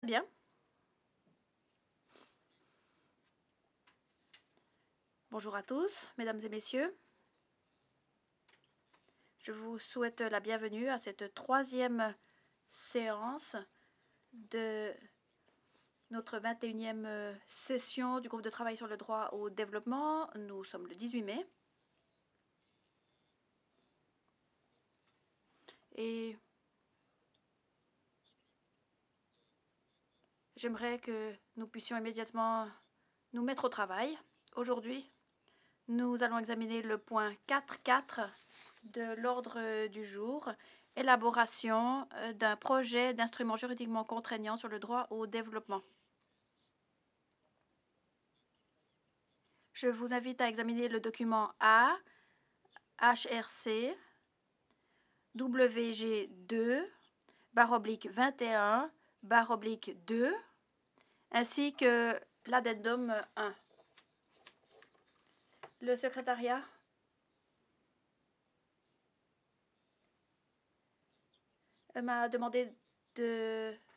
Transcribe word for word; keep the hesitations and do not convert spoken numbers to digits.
Bien. Bonjour à tous, mesdames et messieurs. Je vous souhaite la bienvenue à cette troisième séance de notre vingt et unième session du groupe de travail sur le droit au développement. Nous sommes le dix-huit mai. Et j'aimerais que nous puissions immédiatement nous mettre au travail. Aujourd'hui, nous allons examiner le point quatre point quatre de l'ordre du jour, élaboration d'un projet d'instrument juridiquement contraignant sur le droit au développement. Je vous invite à examiner le document A, H R C, W G deux, barre oblique vingt et un, barre oblique deux, ainsi que l'addendum un. Le secrétariat m'a demandé de